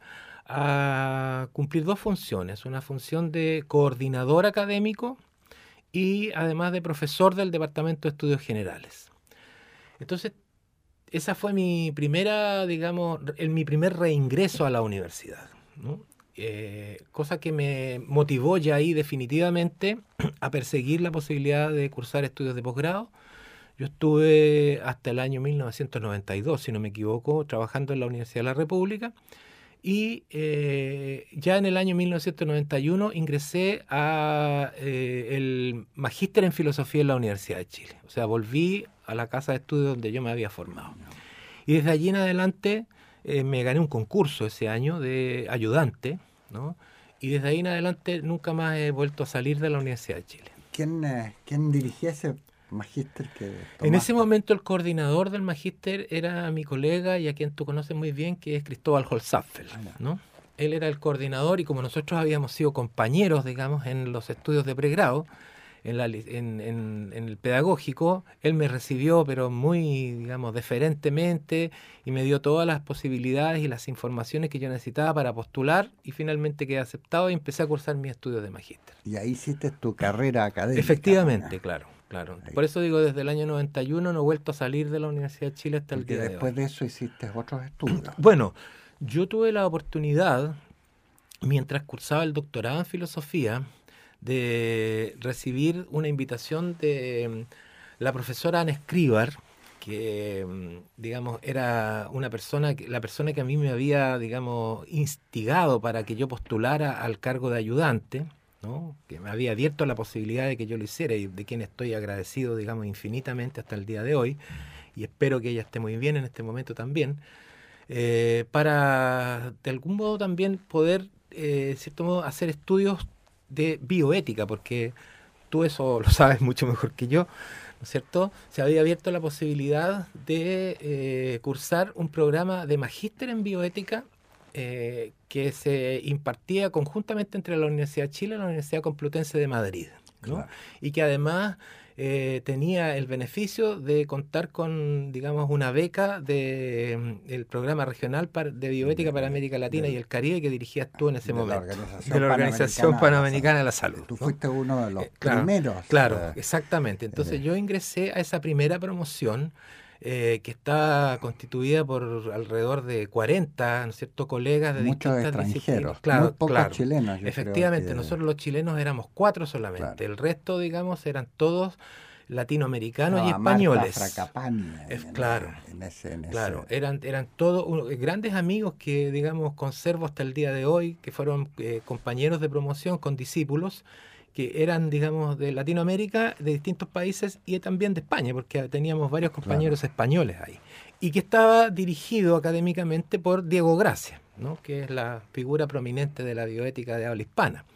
a cumplir dos funciones. Una función de coordinador académico y además de profesor del Departamento de Estudios Generales. Entonces, esa fue mi primera, digamos, el, mi primer reingreso a la universidad, ¿no? Eh, cosa que me motivó ya ahí definitivamente a perseguir la posibilidad de cursar estudios de posgrado. Yo estuve hasta el año mil novecientos noventa y dos, si no me equivoco, trabajando en la Universidad de la República, y eh, ya en el año mil novecientos noventa y uno ingresé a eh, el magíster en filosofía en la Universidad de Chile. O sea, volví a la casa de estudio donde yo me había formado. Y desde allí en adelante eh, me gané un concurso ese año de ayudante, ¿no? Y desde ahí en adelante nunca más he vuelto a salir de la Universidad de Chile. ¿Quién, eh, ¿quién dirigía ese magíster que tomaste? En ese momento el coordinador del magíster era mi colega y a quien tú conoces muy bien, que es Cristóbal Holzapfel, ¿no? Él era el coordinador y como nosotros habíamos sido compañeros, digamos, en los estudios de pregrado, en, la, en, en, en el pedagógico, él me recibió pero muy, digamos, deferentemente y me dio todas las posibilidades y las informaciones que yo necesitaba para postular y finalmente quedé aceptado y empecé a cursar mis estudios de magíster. Y ahí hiciste tu carrera académica. Efectivamente, ¿no? claro. Claro. Por eso digo, desde el año noventa y uno no he vuelto a salir de la Universidad de Chile hasta el Porque día de hoy. después de eso hiciste otros estudios. Bueno, yo tuve la oportunidad, mientras cursaba el doctorado en filosofía, de recibir una invitación de la profesora Ana Escribar, que, digamos, era una persona, la persona que a mí me había, digamos, instigado para que yo postulara al cargo de ayudante, ¿no? Que me había abierto la posibilidad de que yo lo hiciera y de quien estoy agradecido, digamos, infinitamente hasta el día de hoy, y espero que ella esté muy bien en este momento también, eh, para de algún modo también poder, eh, de cierto modo, hacer estudios de bioética, porque tú eso lo sabes mucho mejor que yo, ¿no es cierto? Se había abierto la posibilidad de eh, cursar un programa de magíster en bioética eh, que se impartía conjuntamente entre la Universidad de Chile y la Universidad Complutense de Madrid, ¿no? Claro. Y que además eh, tenía el beneficio de contar con, digamos, una beca del de, programa regional para, de bioética para América Latina de, y el Caribe que dirigías tú en ese de momento. La Organización de la Organización Panamericana de la Salud. Tú fuiste ¿no? uno de los eh, claro, primeros. Claro, eh, exactamente. Entonces eh, yo ingresé a esa primera promoción eh, que está constituida por alrededor de cuarenta, ¿no es cierto?, colegas de muchos distintas extranjeros, disciplinas. Claro, muy pocos claro. chilenos. Yo Efectivamente, creo que... nosotros los chilenos éramos cuatro solamente. Claro. El resto, digamos, eran todos latinoamericanos no, y españoles. Fracapani, es, en, claro, en ese, en claro, ese... eran, eran todos uh, grandes amigos que, digamos, conservo hasta el día de hoy, que fueron eh, compañeros de promoción con discípulos, que eran, digamos, de Latinoamérica, de distintos países y también de España, porque teníamos varios compañeros claro. españoles ahí, y que estaba dirigido académicamente por Diego Gracia, ¿no?, que es la figura prominente de la bioética de habla hispana.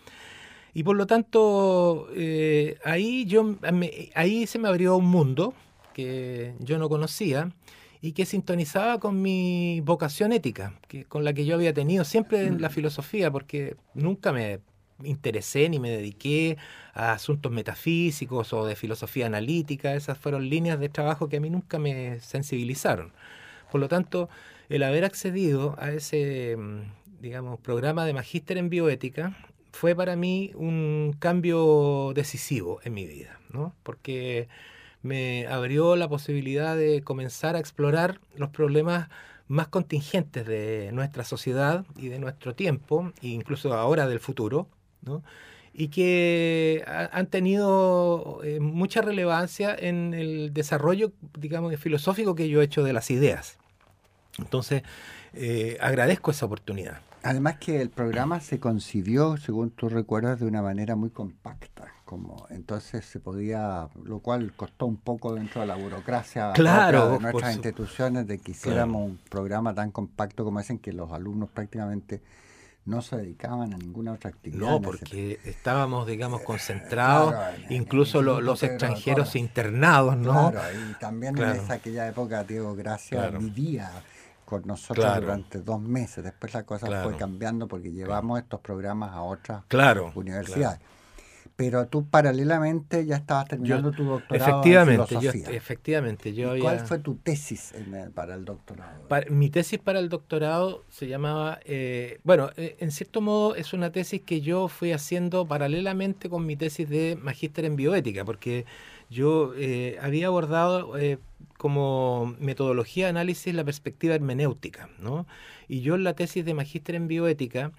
Y por lo tanto, eh, ahí, yo, me, ahí se me abrió un mundo que yo no conocía y que sintonizaba con mi vocación ética, que, con la que yo había tenido siempre en la filosofía, porque nunca me interesé ni me dediqué a asuntos metafísicos o de filosofía analítica. Esas fueron líneas de trabajo que a mí nunca me sensibilizaron. Por lo tanto, el haber accedido a ese, digamos, programa de magíster en bioética fue para mí un cambio decisivo en mi vida, ¿no? Porque me abrió la posibilidad de comenzar a explorar los problemas más contingentes de nuestra sociedad y de nuestro tiempo, e incluso ahora del futuro, ¿no? Y que ha, han tenido eh, mucha relevancia en el desarrollo, digamos, filosófico que yo he hecho de las ideas. Entonces, eh, agradezco esa oportunidad. Además que el programa se concibió, según tú recuerdas, de una manera muy compacta, como entonces se podía, lo cual costó un poco dentro de la burocracia claro, de nuestras su... instituciones, de que hiciéramos claro. un programa tan compacto como ese en que los alumnos prácticamente no se dedicaban a ninguna otra actividad. No, porque ese... estábamos, digamos, concentrados, claro, en, incluso en lo, los extranjeros internados, ¿no? Claro, y también claro. en esa aquella época Diego Gracia claro. vivía con nosotros claro. durante dos meses. Después la cosa claro. fue cambiando porque llevamos claro. estos programas a otras claro. universidades. Claro. Pero tú paralelamente ya estabas terminando yo, tu doctorado efectivamente, en filosofía. Yo, efectivamente. Yo ¿Y cuál había... fue tu tesis en el, para el doctorado? Para, mi tesis para el doctorado se llamaba, eh, bueno, eh, en cierto modo es una tesis que yo fui haciendo paralelamente con mi tesis de magíster en bioética, porque yo eh, había abordado eh, como metodología de análisis la perspectiva hermenéutica, ¿no? Y yo en la tesis de magíster en bioética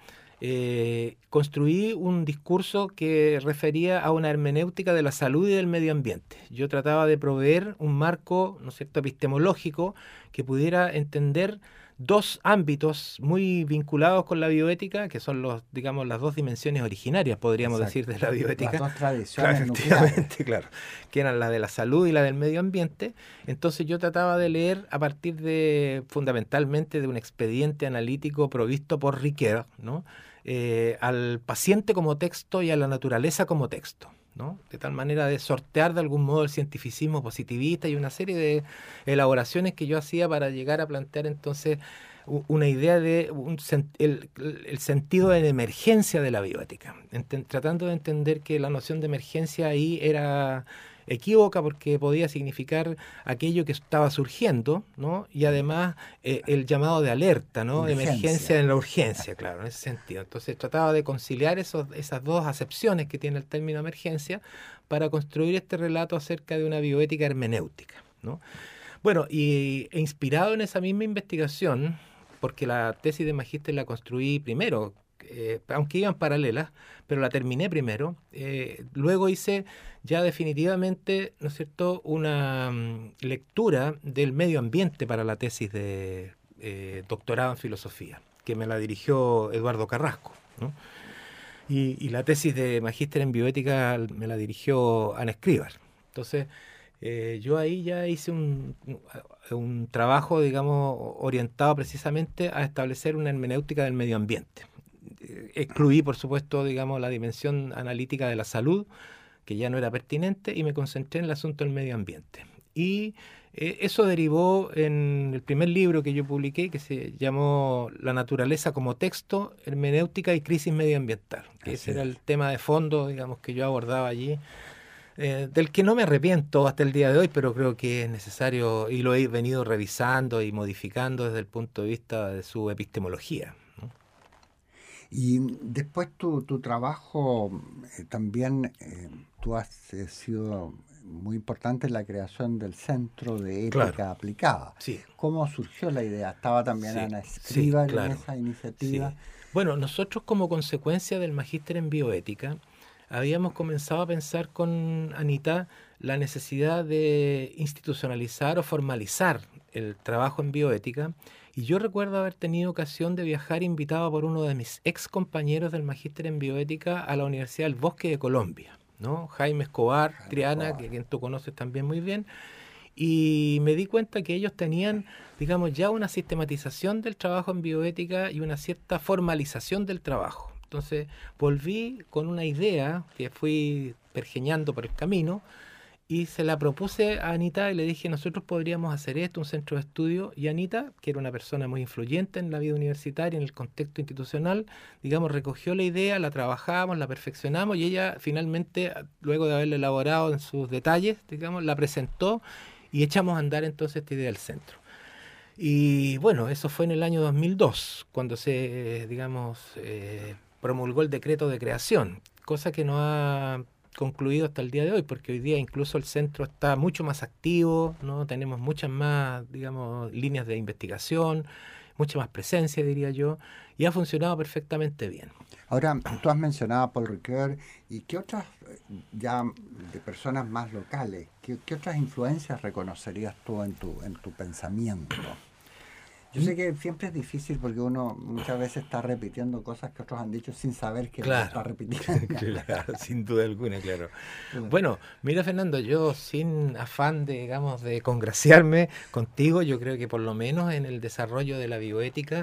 eh, construí un discurso que refería a una hermenéutica de la salud y del medio ambiente. Yo trataba de proveer un marco, ¿no es cierto?, epistemológico que pudiera entender dos ámbitos muy vinculados con la bioética, que son los, digamos, las dos dimensiones originarias, podríamos Exacto. decir, de la bioética. Las dos tradiciones claro, nucleares. Claro, que eran la de la salud y la del medio ambiente. Entonces yo trataba de leer a partir de, fundamentalmente, de un expediente analítico provisto por Ricoeur, ¿no? Eh, al paciente como texto y a la naturaleza como texto, ¿no? De tal manera de sortear de algún modo el cientificismo positivista y una serie de elaboraciones que yo hacía para llegar a plantear entonces una idea de un, el, el sentido de emergencia de la bioética, Ent- tratando de entender que la noción de emergencia ahí era equívoca porque podía significar aquello que estaba surgiendo, ¿no? Y además eh, el llamado de alerta, ¿no? De emergencia en la urgencia, claro, en ese sentido. Entonces trataba de conciliar esos, esas dos acepciones que tiene el término emergencia para construir este relato acerca de una bioética hermenéutica, ¿no? Bueno, y e inspirado en esa misma investigación, porque la tesis de magíster la construí primero, Eh, aunque iban paralelas, pero la terminé primero. Eh, luego hice ya definitivamente, ¿no es cierto?, una um, lectura del medio ambiente para la tesis de eh, doctorado en filosofía, que me la dirigió Eduardo Carrasco, ¿no? Y, y la tesis de magíster en bioética me la dirigió Ana Escribar. Entonces, eh, yo ahí ya hice un, un trabajo, digamos, orientado precisamente a establecer una hermenéutica del medio ambiente. Excluí, por supuesto, digamos, la dimensión analítica de la salud, que ya no era pertinente, y me concentré en el asunto del medio ambiente. Y eh, eso derivó en el primer libro que yo publiqué, que se llamó La naturaleza como texto, hermenéutica y crisis medioambiental, que ese era el tema de fondo, digamos, que yo abordaba allí, eh, del que no me arrepiento hasta el día de hoy, pero creo que es necesario, y lo he venido revisando y modificando desde el punto de vista de su epistemología, ¿no? Y después tu, tu trabajo eh, también, eh, tú has eh, sido muy importante en la creación del Centro de Ética Claro. Aplicada. Sí. ¿Cómo surgió la idea? ¿Estaba también Sí, Ana Escribal sí, claro. en esa iniciativa? Sí. Bueno, nosotros como consecuencia del magíster en bioética, habíamos comenzado a pensar con Anita la necesidad de institucionalizar o formalizar el trabajo en bioética, y yo recuerdo haber tenido ocasión de viajar invitado por uno de mis ex compañeros del magíster en bioética a la Universidad del Bosque de Colombia, ¿no? Jaime Escobar, Jaime Triana, Escobar. que quien tú conoces también muy bien, y me di cuenta que ellos tenían, digamos, ya una sistematización del trabajo en bioética y una cierta formalización del trabajo. Entonces volví con una idea que fui pergeñando por el camino, y se la propuse a Anita y le dije, nosotros podríamos hacer esto, un centro de estudio. Y Anita, que era una persona muy influyente en la vida universitaria, en el contexto institucional, digamos, recogió la idea, la trabajamos, la perfeccionamos, y ella finalmente, luego de haberla elaborado en sus detalles, digamos, la presentó, y echamos a andar entonces esta idea del centro. Y bueno, eso fue en el año dos mil dos, cuando se, digamos, eh, promulgó el decreto de creación, cosa que no ha concluido hasta el día de hoy, porque hoy día incluso el centro está mucho más activo, ¿no? Tenemos muchas más, digamos, líneas de investigación, mucha más presencia, diría yo, y ha funcionado perfectamente bien. Ahora, tú has mencionado a Paul Ricoeur, ¿y qué otras, ya de personas más locales, qué, qué otras influencias reconocerías tú en tu, en tu pensamiento? Yo sé que siempre es difícil porque uno muchas veces está repitiendo cosas que otros han dicho sin saber que Claro. lo está repitiendo. Claro, sin duda alguna, claro. Bueno, mira, Fernando, yo sin afán de, digamos, de congraciarme contigo, yo creo que por lo menos en el desarrollo de la bioética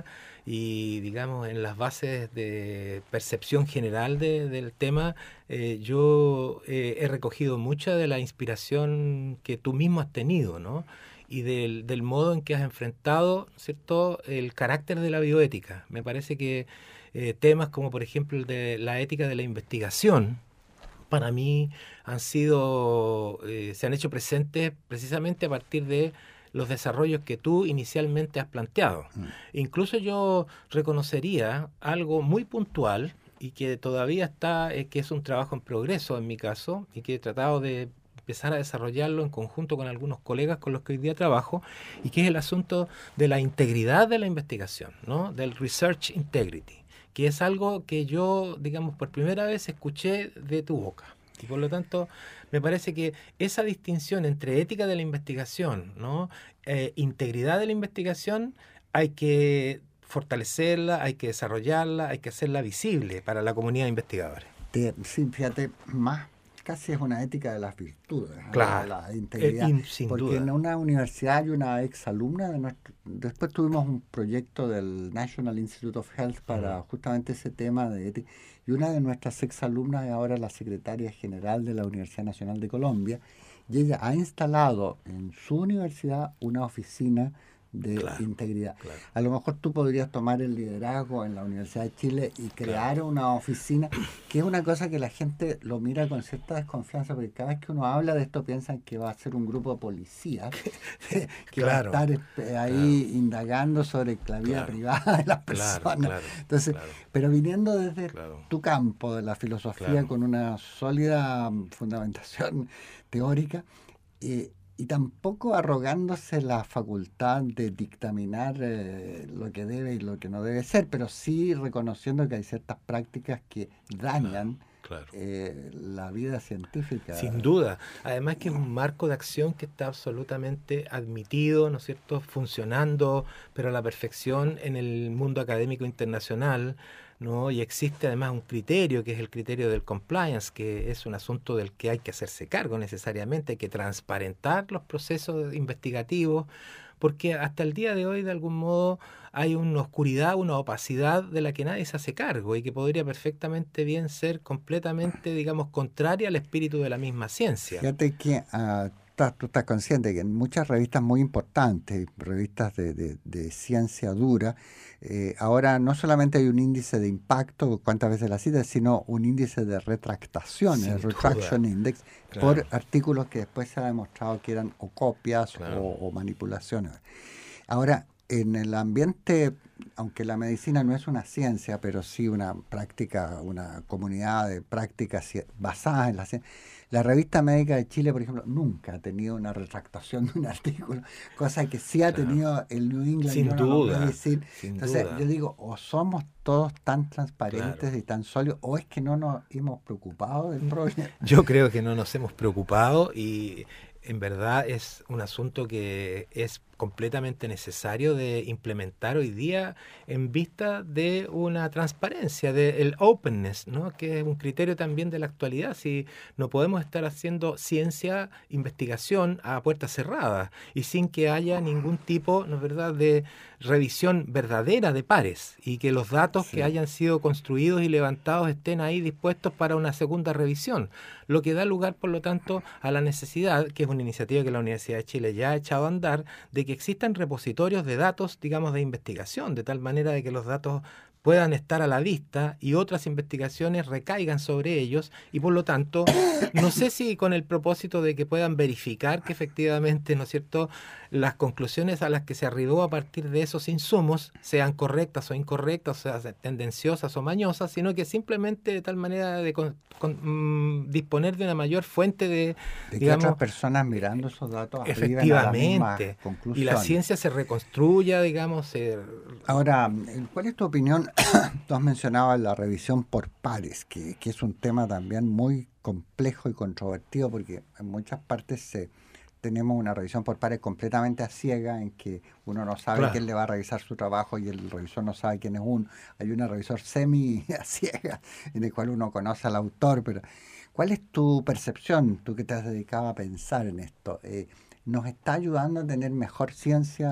y, digamos, en las bases de percepción general de, del tema, eh, yo eh, he recogido mucha de la inspiración que tú mismo has tenido, ¿no? Y del, del modo en que has enfrentado, ¿cierto?, el carácter de la bioética. Me parece que eh, temas como, por ejemplo, el de la ética de la investigación, para mí han sido, eh, se han hecho presentes precisamente a partir de los desarrollos que tú inicialmente has planteado. Mm. Incluso yo reconocería algo muy puntual y que todavía está, eh, que es un trabajo en progreso en mi caso, y que he tratado de empezar a desarrollarlo en conjunto con algunos colegas con los que hoy día trabajo, y que es el asunto de la integridad de la investigación, ¿no? Del research integrity, que es algo que yo, digamos, por primera vez escuché de tu boca. Y por lo tanto, me parece que esa distinción entre ética de la investigación, ¿no? eh, integridad de la investigación, hay que fortalecerla, hay que desarrollarla, hay que hacerla visible para la comunidad de investigadores. Te, sí, fíjate, más casi es una ética de las virtudes, claro, la integridad, eh, in, sin porque duda. En una universidad hay una exalumna de nuestro, después tuvimos un proyecto del National Institute of Health para uh-huh. justamente ese tema de ética, y una de nuestras exalumnas es ahora la secretaria general de la Universidad Nacional de Colombia, y ella ha instalado en su universidad una oficina de claro, integridad. Claro. A lo mejor tú podrías tomar el liderazgo en la Universidad de Chile y crear claro. una oficina, que es una cosa que la gente lo mira con cierta desconfianza, porque cada vez que uno habla de esto piensan que va a ser un grupo de policías que, que claro, va a estar ahí claro. indagando sobre la vida claro. privada de las personas. Claro, Entonces, claro. Pero viniendo desde claro. tu campo de la filosofía claro. con una sólida fundamentación teórica, eh, y tampoco arrogándose la facultad de dictaminar eh, lo que debe y lo que no debe ser, pero sí reconociendo que hay ciertas prácticas que dañan claro, claro. Eh, la vida científica. Sin duda. Además que es un marco de acción que está absolutamente admitido, ¿no es cierto?, funcionando, pero a la perfección en el mundo académico internacional, ¿no? Y existe además un criterio, que es el criterio del compliance, que es un asunto del que hay que hacerse cargo necesariamente, hay que transparentar los procesos investigativos, porque hasta el día de hoy, de algún modo, hay una oscuridad, una opacidad de la que nadie se hace cargo y que podría perfectamente bien ser completamente, digamos, contraria al espíritu de la misma ciencia. Fíjate que uh, tú, tú estás consciente que en muchas revistas muy importantes, revistas de, de, de ciencia dura, eh, ahora no solamente hay un índice de impacto, cuántas veces la citas, sino un índice de retractación, el Retraction Index, claro, por artículos que después se ha demostrado que eran o copias, claro, o, o manipulaciones. Ahora, en el ambiente, aunque la medicina no es una ciencia, pero sí una práctica, una comunidad de prácticas basadas en la ciencia, la Revista Médica de Chile, por ejemplo, nunca ha tenido una retractación de un artículo, cosa que sí ha claro. tenido el New England sin Journal duda, of Medicine. Sin Entonces, duda. yo digo, o somos todos tan transparentes claro. y tan sólidos, o es que no nos hemos preocupado del problema. Yo creo que no nos hemos preocupado y en verdad es un asunto que es completamente necesario de implementar hoy día en vista de una transparencia, del openness, ¿no? Que es un criterio también de la actualidad. Si no podemos estar haciendo ciencia, investigación a puertas cerradas y sin que haya ningún tipo, ¿no es verdad?, de revisión verdadera de pares y que los datos sí. que hayan sido construidos y levantados estén ahí dispuestos para una segunda revisión, lo que da lugar, por lo tanto, a la necesidad, que es una iniciativa que la Universidad de Chile ya ha echado a andar, de que existan repositorios de datos, digamos, de investigación, de tal manera de que los datos puedan estar a la vista y otras investigaciones recaigan sobre ellos y por lo tanto, no sé si con el propósito de que puedan verificar que efectivamente, ¿no es cierto?, las conclusiones a las que se arribó a partir de esos insumos sean correctas o incorrectas, o sea, tendenciosas o mañosas, sino que simplemente de tal manera de con, con, mmm, disponer de una mayor fuente de... De digamos, que otras personas mirando esos datos efectivamente, a la y la ciencia se reconstruya, digamos. Se... Ahora, ¿cuál es tu opinión? Tú has mencionado la revisión por pares, que, que es un tema también muy complejo y controvertido, porque en muchas partes se... tenemos una revisión por pares completamente a ciega, en que uno no sabe claro. quién le va a revisar su trabajo y el revisor no sabe quién es uno. Hay una revisor semi a ciega, en el cual uno conoce al autor, pero ¿cuál es tu percepción, tú que te has dedicado a pensar en esto? Eh, ¿Nos está ayudando a tener mejor ciencia?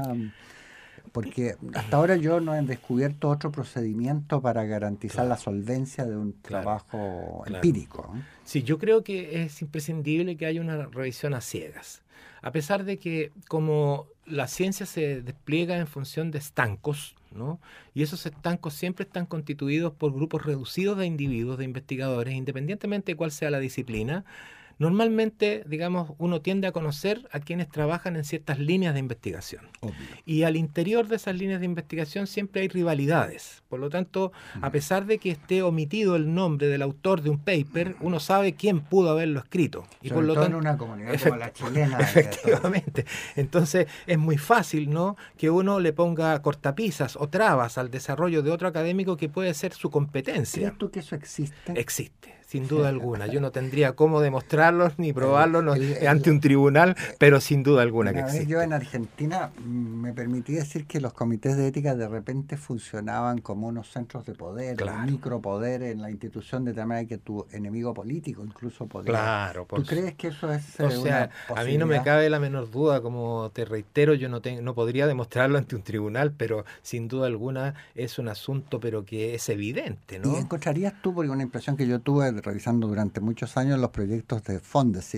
Porque hasta ahora yo no he descubierto otro procedimiento para garantizar claro. la solvencia de un trabajo claro. empírico. ¿eh? Sí, yo creo que es imprescindible que haya una revisión a ciegas. A pesar de que como la ciencia se despliega en función de estancos, ¿no? Y esos estancos siempre están constituidos por grupos reducidos de individuos, de investigadores, independientemente de cuál sea la disciplina. Normalmente, digamos, uno tiende a conocer a quienes trabajan en ciertas líneas de investigación. Obvio. Y al interior de esas líneas de investigación siempre hay rivalidades. Por lo tanto, a pesar de que esté omitido el nombre del autor de un paper, uno sabe quién pudo haberlo escrito. Y Sobre por lo todo tanto, en una comunidad efect- como la chilena. Efectivamente. Entonces, es muy fácil, ¿no?, que uno le ponga cortapisas o trabas al desarrollo de otro académico que puede ser su competencia. ¿Crees tú que eso existe? Existe. Sin duda alguna. Yo no tendría cómo demostrarlos ni probarlos no, el, el, ante un tribunal, pero sin duda alguna que existe. Yo en Argentina me permití decir que los comités de ética de repente funcionaban como unos centros de poder, claro. un micropoder en la institución, de tal manera que tu enemigo político incluso podría... Claro. ¿Tú crees que eso es O eh, sea, una a mí no me cabe la menor duda, como te reitero, yo no, te, no podría demostrarlo ante un tribunal, pero sin duda alguna es un asunto, pero que es evidente, ¿no? ¿Y encontrarías tú, porque una impresión que yo tuve revisando durante muchos años los proyectos de Fondesit,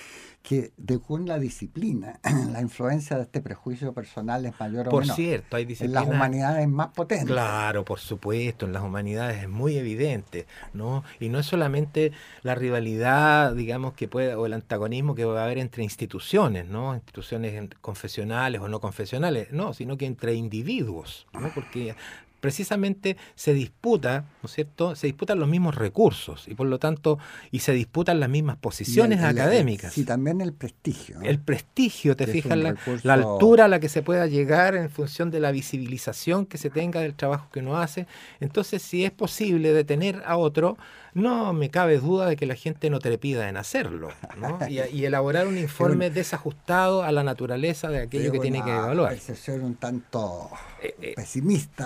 que según la disciplina, la influencia de este prejuicio personal es mayor o por menor? Por cierto, hay disciplinas... En las humanidades es más potente. Claro, por supuesto, en las humanidades es muy evidente, ¿no? Y no es solamente la rivalidad, digamos, que puede, o el antagonismo que va a haber entre instituciones, ¿no? Instituciones confesionales o no confesionales, no, sino que entre individuos, ¿no? Porque precisamente se disputa, ¿no es cierto? Se disputan los mismos recursos y por lo tanto, y se disputan las mismas posiciones el, el, académicas. Sí, también el prestigio, ¿no? El prestigio, te fijas, la, recurso... la altura a la que se pueda llegar en función de la visibilización que se tenga del trabajo que uno hace. Entonces, si es posible detener a otro, no me cabe duda de que la gente no trepida en hacerlo, ¿no? y, y elaborar un informe un, desajustado a la naturaleza de aquello que tiene que evaluar. Es ser un tanto eh, eh, pesimista de nuestra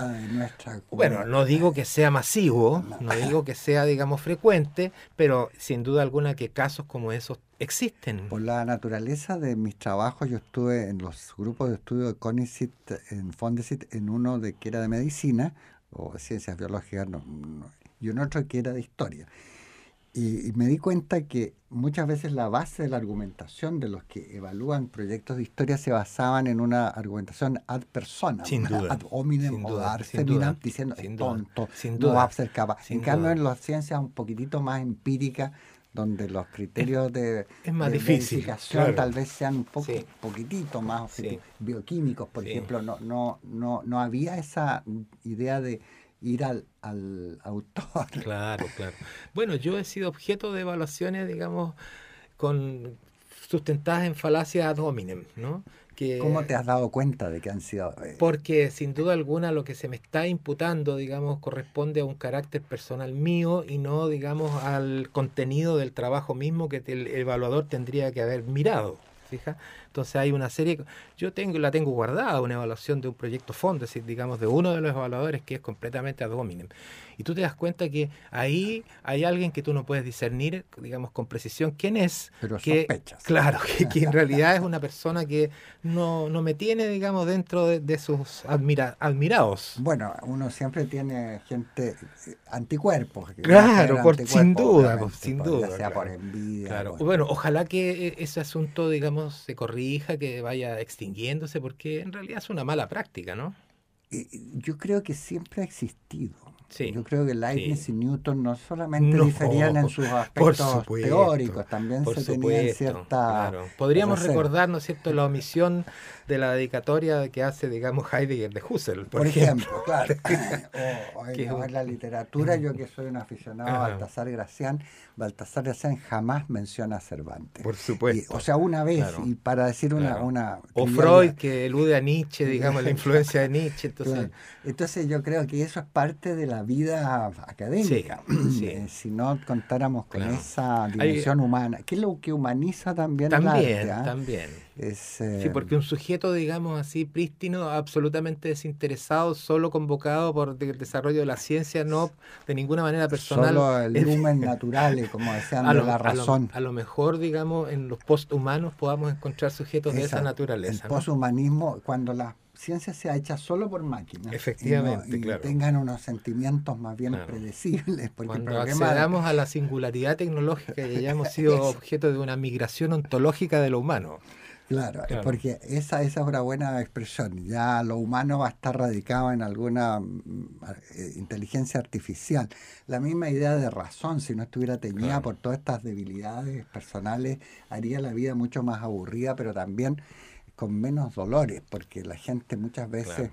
nuestra comunidad. Bueno, no digo que sea masivo, no. no digo que sea, digamos, frecuente, pero sin duda alguna que casos como esos existen. Por la naturaleza de mis trabajos, yo estuve en los grupos de estudio de CONICYT, en FONDECYT, en uno de que era de medicina, o de ciencias biológicas, no, no, y un otro que era de historia. Y, y me di cuenta que muchas veces la base de la argumentación de los que evalúan proyectos de historia se basaban en una argumentación ad personam, sin duda, ad hominem sin o duda, ad sin feminam, duda, diciendo sin es duda, tonto, sin no duda, va a ser capaz. sin En cambio, duda. en las ciencias un poquitito más empíricas, donde los criterios de, es más de difícil, verificación claro. tal vez sean un poco, sí. poquitito más objetivos. Sí. Bioquímicos, por sí. ejemplo, no, no, no, no había esa idea de ir al, al autor. Claro, claro. Bueno, yo he sido objeto de evaluaciones, digamos, con sustentadas en falacia ad hominem, ¿no? Que, ¿Cómo te has dado cuenta de que han sido...? Eh... Porque sin duda alguna lo que se me está imputando, digamos, corresponde a un carácter personal mío y no, digamos, al contenido del trabajo mismo que el evaluador tendría que haber mirado. ¿Fija? Entonces hay una serie, yo tengo la tengo guardada, una evaluación de un proyecto FONDECYT, digamos, de uno de los evaluadores que es completamente ad hominem. Y tú te das cuenta que ahí hay alguien que tú no puedes discernir, digamos, con precisión quién es. Pero que, sospechas. Claro, que, que en realidad es una persona que no, no me tiene, digamos, dentro de, de sus admira, admirados. Bueno, uno siempre tiene gente, anticuerpos. Claro, por, anticuerpos, sin duda, por, sin por, duda. Ya sea claro. por envidia. Claro. Por... Bueno, ojalá que ese asunto, digamos, se corrija, que vaya extinguiéndose, porque en realidad es una mala práctica, ¿no? Yo creo que siempre ha existido. Sí, Yo creo que Leibniz sí. y Newton no solamente no, diferían en sus aspectos supuesto, teóricos, también por se supuesto, tenían cierta... Claro. Podríamos reserva. recordar, ¿no es cierto?, la omisión de la dedicatoria que hace, digamos, Heidegger de Husserl, por, por ejemplo. ejemplo. Claro. o, o en, un... en la literatura, yo que soy un aficionado a Baltasar Gracián, Baltasar Gracián jamás menciona a Cervantes. Por supuesto. Y, o sea, una vez, claro. y para decir una... Claro. una o Freud, que elude a Nietzsche, digamos, la influencia de Nietzsche. Entonces, claro. entonces yo creo que eso es parte de la vida académica. Sí, sí. Eh, si no contáramos con claro. esa dimensión Hay... humana, que es lo que humaniza también, también el arte. ¿eh? También. Es, eh... Sí, porque un sujeto, digamos así, prístino, absolutamente desinteresado, solo convocado por el desarrollo de la ciencia, no de ninguna manera personal. Solo el lumen natural, como decían, de lo, la razón. A lo, a lo mejor, digamos, en los posthumanos podamos encontrar sujetos esa, de esa naturaleza. El posthumanismo, ¿no? Cuando la ciencia sea hecha solo por máquinas. Efectivamente, y, no, y claro. tengan unos sentimientos más bien claro. predecibles. Porque Cuando el problema accedamos de... a la singularidad tecnológica y hayamos sido objeto de una migración ontológica de lo humano. Claro, claro, porque esa, esa es una buena expresión. Ya lo humano va a estar radicado en alguna eh, inteligencia artificial. La misma idea de razón, si no estuviera teñida claro. por todas estas debilidades personales, haría la vida mucho más aburrida, pero también con menos dolores, porque la gente muchas veces claro.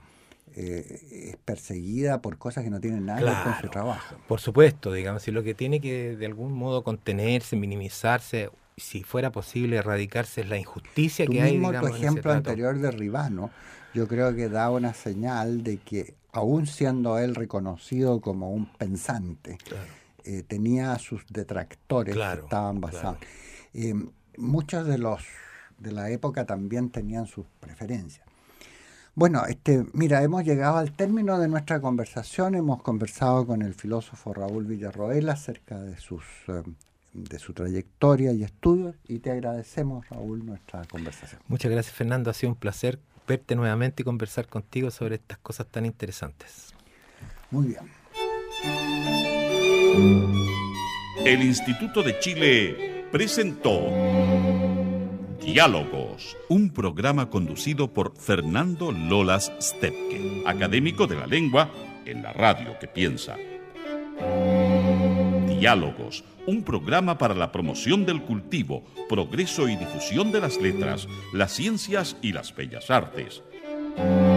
eh, es perseguida por cosas que no tienen nada claro, que ver con su trabajo. Por supuesto, digamos, si lo que tiene que de algún modo contenerse, minimizarse, si fuera posible erradicarse, es la injusticia Tú que mismo, hay, digamos, tu ejemplo en ese anterior de Ribano, yo creo que da una señal de que, aún siendo él reconocido como un pensante, claro. eh, tenía sus detractores claro, que estaban basados. Claro. Eh, muchos de los de la época también tenían sus preferencias. Bueno, este, mira, hemos llegado al término de nuestra conversación. Hemos conversado con el filósofo Raúl Villarroel acerca de sus eh, de su trayectoria y estudios, y te agradecemos, Raúl, nuestra conversación. Muchas gracias, Fernando. Ha sido un placer verte nuevamente y conversar contigo sobre estas cosas tan interesantes. Muy bien. El Instituto de Chile presentó Diálogos, un programa conducido por Fernando Lolas Stepke, académico de la lengua en la radio que piensa. Diálogos, un programa para la promoción del cultivo, progreso y difusión de las letras, las ciencias y las bellas artes.